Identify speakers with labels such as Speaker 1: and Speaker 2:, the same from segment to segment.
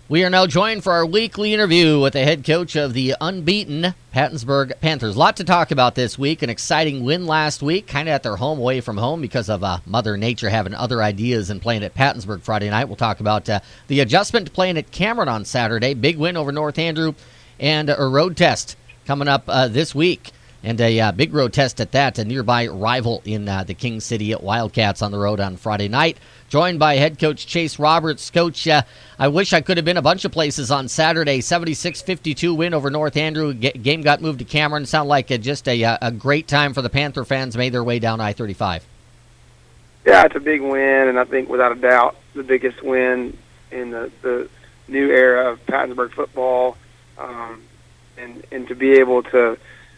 Speaker 1: We are now joined for our weekly interview with the head coach of the unbeaten Pattonsburg Panthers. A lot to talk about this week. An exciting win last week, kind of at their home, away from home, because of Mother Nature having other ideas and playing at Pattonsburg Friday night. We'll talk about the adjustment to playing at Cameron on Saturday. Big win over North Andrew, and a road test coming up this week. And a big road test at that, a nearby rival in the King City at Wildcats on the road on Friday night. Joined by head coach Chase Roberts. Coach, I wish I could have been a bunch of places on Saturday. 76-52 win over North Andrew. Game got moved to Cameron. Sound like just a great time for the Panther fans. Made their way down I-35.
Speaker 2: Yeah, it's a big win, and I think without a doubt the biggest win in the new era of Pattonsburg football. And to be able to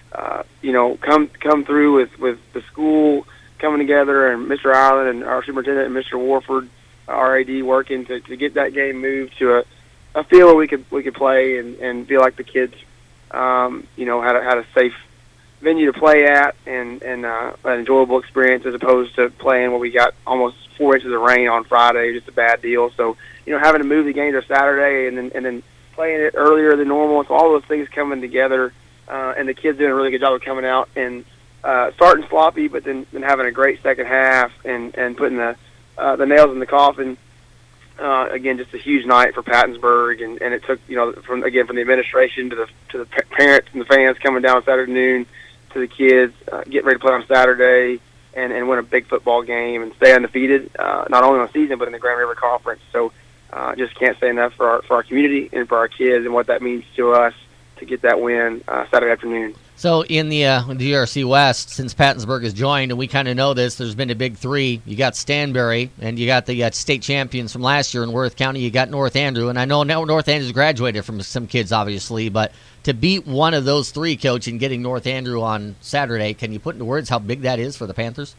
Speaker 2: come through with the school coming together, and Mr. Island and our superintendent and Mr. Warford, our AD, working to get that game moved to a field where we could play and feel like the kids, had a safe venue to play at and an enjoyable experience, as opposed to playing where we got almost 4 inches of rain on Friday, just a bad deal. So, having to move the game to Saturday and then playing it earlier than normal, so all those things coming together. And the kids doing a really good job of coming out and starting sloppy, but then having a great second half and putting the nails in the coffin. Again, just a huge night for Pattonsburg, and it took from the administration to the parents and the fans coming down Saturday noon to the kids getting ready to play on Saturday and win a big football game and stay undefeated, not only on the season but in the Grand River Conference. So just can't say enough for our community and for our kids and what that means to us to get that win Saturday afternoon.
Speaker 1: So in the GRC West, since Pattonsburg has joined, and we kind of know this, there's been a big three. You got Stanberry, and you got the state champions from last year in Worth County. You got North Andrew, and I know now North Andrew's graduated from some kids, obviously, but to beat one of those three, Coach, and getting North Andrew on Saturday, can you put into words how big that is for the Panthers?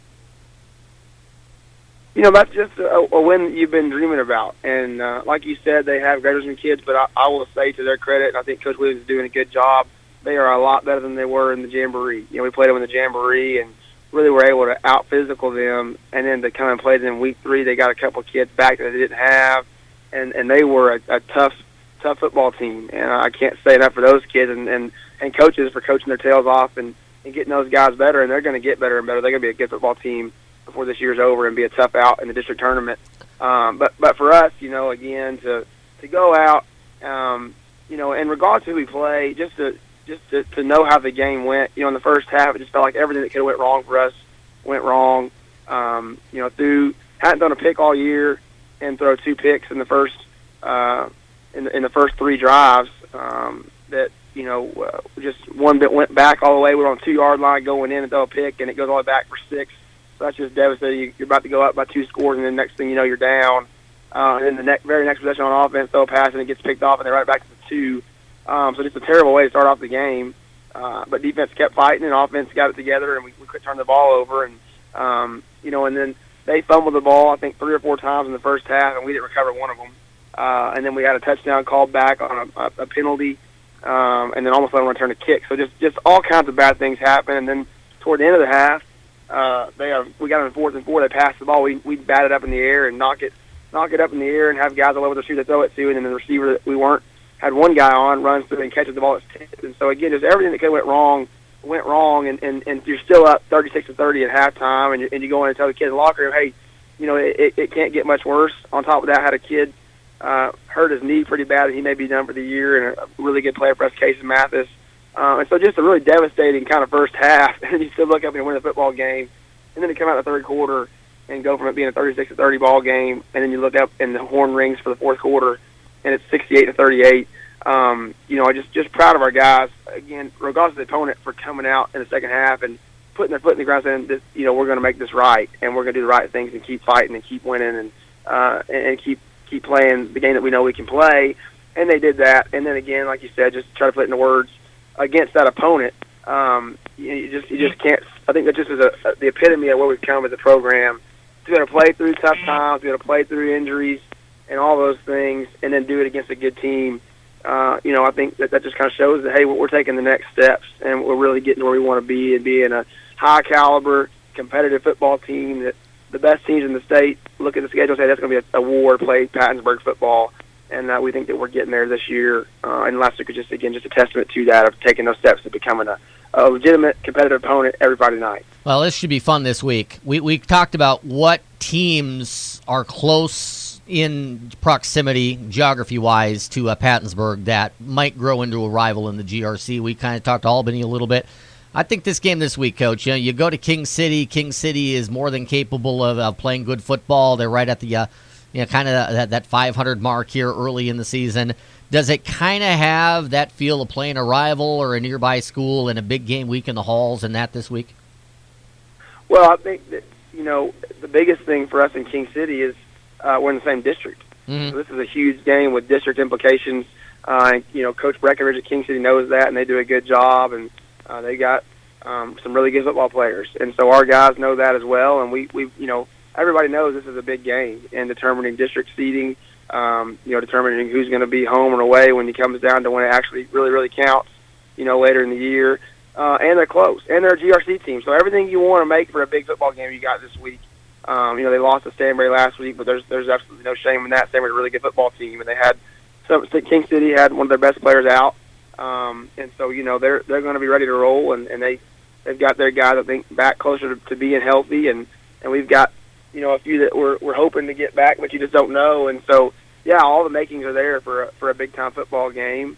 Speaker 2: That's just a win you've been dreaming about. And like you said, they have graduating kids, but I will say to their credit, and I think Coach Williams is doing a good job, they are a lot better than they were in the Jamboree. We played them in the Jamboree and really were able to out-physical them. And then to come and play them in week 3, they got a couple of kids back that they didn't have. And they were a tough football team. And I can't say enough for those kids and coaches for coaching their tails off and getting those guys better. And they're going to get better and better. They're going to be a good football team before this year's over and be a tough out in the district tournament. But for us, again, to go out, in regards to who we play, just to know how the game went, in the first half, it just felt like everything that could have went wrong for us went wrong. Hadn't done a pick all year and throw 2 picks in the first in the first 3 drives. Just one bit went back all the way. We're on 2-yard line going in and throw a pick, and it goes all the way back for 6. So that's just devastating. You're about to go up by 2 scores, and then next thing you know, you're down. And then the very next possession on offense, throw a pass, and it gets picked off, and they're right back to the 2. So just a terrible way to start off the game. But defense kept fighting, and offense got it together, and we couldn't turn the ball over. And, and then they fumbled the ball, I think, 3 or 4 times in the first half, and we didn't recover one of them. And then we had a touchdown called back on a penalty, and then almost let them return a kick. So just all kinds of bad things happen. And then toward the end of the half, we got them in 4th and 4. They passed the ball. We bat it up in the air and knock it up in the air and have guys all over the street to throw it to, and then the receiver that we weren't had one guy on runs through and catches the ball at tipped. And so again, just everything that could have went wrong, and you're still up 36-30 at halftime, and you go in and tell the kids in the locker room, hey, it can't get much worse. On top of that, had a kid hurt his knee pretty bad, and he may be done for the year, and a really good player for us, Casey Mathis. And so just a really devastating kind of first half, and you still look up and win the football game, and then to come out in the third quarter and go from it being a 36-30 ball game, and then you look up and the horn rings for the fourth quarter, and it's 68-38. Just proud of our guys, again, regardless of the opponent, for coming out in the second half and putting their foot in the ground, saying, we're going to make this right, and we're going to do the right things and keep fighting and keep winning and keep playing the game that we know we can play. And they did that. And then again, like you said, just try to put it into words against that opponent. You just can't. I think that just is the epitome of where we've come as a program. To be able to play through tough times, to be able to play through injuries and all those things, and then do it against a good team. I think that just kind of shows that, hey, we're taking the next steps, and we're really getting where we want to be and being a high-caliber, competitive football team that the best teams in the state look at the schedule and say that's going to be a war to play Pattonsburg football. and we think that we're getting there this year. And last week was just a testament to that, of taking those steps to becoming a legitimate competitive opponent every Friday night.
Speaker 1: Well, this should be fun this week. We talked about what teams are close in proximity, geography-wise, to Pattonsburg that might grow into a rival in the GRC. We kind of talked to Albany a little bit. I think this game this week, Coach, you go to King City. King City is more than capable of playing good football. They're right at the kind of that 500 mark here early in the season. Does it kind of have that feel of playing a rival or a nearby school in a big game week in the halls and that this week?
Speaker 2: Well, I think that, the biggest thing for us in King City is we're in the same district.
Speaker 1: Mm-hmm.
Speaker 2: So this is a huge game with district implications. Coach Breckenridge at King City knows that, and they do a good job, and they got some really good football players. And so our guys know that as well, and we everybody knows this is a big game in determining district seeding, determining who's going to be home and away when it comes down to when it actually really, really counts, later in the year. And they're close, and they're a GRC team. So everything you want to make for a big football game you got this week. They lost to Stanberry last week, but there's absolutely no shame in that. Stanberry's a really good football team, and they had King City had one of their best players out, and so they're going to be ready to roll, and they've got their guys I think back closer to being healthy, and we've got a few that we're hoping to get back, but you just don't know, and so yeah, all the makings are there for a big time football game.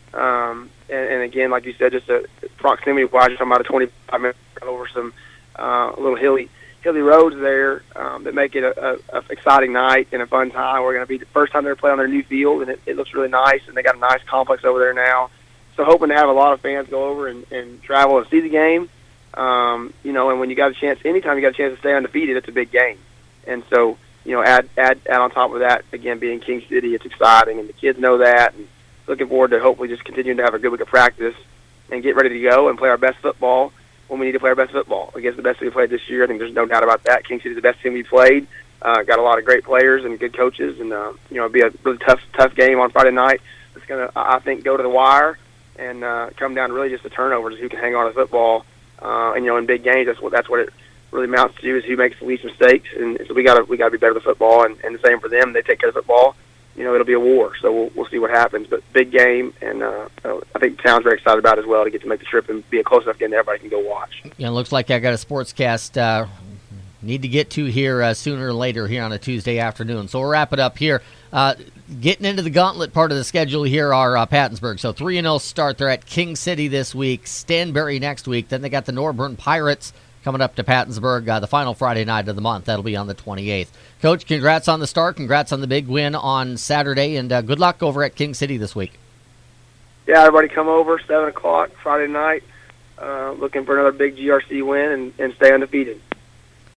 Speaker 2: And again, like you said, just a proximity-wise, you're talking about a 25-minute over some little hilly roads there that make it a exciting night and a fun time. We're going to be the first time they're playing on their new field, and it looks really nice, and they got a nice complex over there now. So hoping to have a lot of fans go over and travel and see the game. And when you got a chance, anytime you got a chance to stay undefeated, it's a big game. And so, add on top of that, again, being King City, it's exciting, and the kids know that, and looking forward to hopefully just continuing to have a good week of practice and get ready to go and play our best football when we need to play our best football against the best team we played this year. I think there's no doubt about that. King City's the best team we played. Got a lot of great players and good coaches, and it'll be a really tough game on Friday night. It's going to, I think, go to the wire and come down to really just the turnovers, who can hang on to the football. In big games, that's what it really amounts to, is who makes the least mistakes. And so we got to be better at the football, and the same for them. They take care of the football. It'll be a war, so we'll see what happens. But big game, and I think the town's very excited about it as well, to get to make the trip and be a close enough game that everybody can go watch.
Speaker 1: Yeah, it looks like I got a sportscast need to get to here sooner or later here on a Tuesday afternoon. So we'll wrap it up here. Getting into the gauntlet part of the schedule here are Pattonsburg. So 3-0 start. They're at King City this week, Stanberry next week. Then they got the Norburn Pirates coming up to Pattonsburg the final Friday night of the month. That'll be on the 28th. Coach, congrats on the start. Congrats on the big win on Saturday, and good luck over at King City this week.
Speaker 2: Yeah, everybody come over, 7 o'clock Friday night. Looking for another big GRC win and stay undefeated.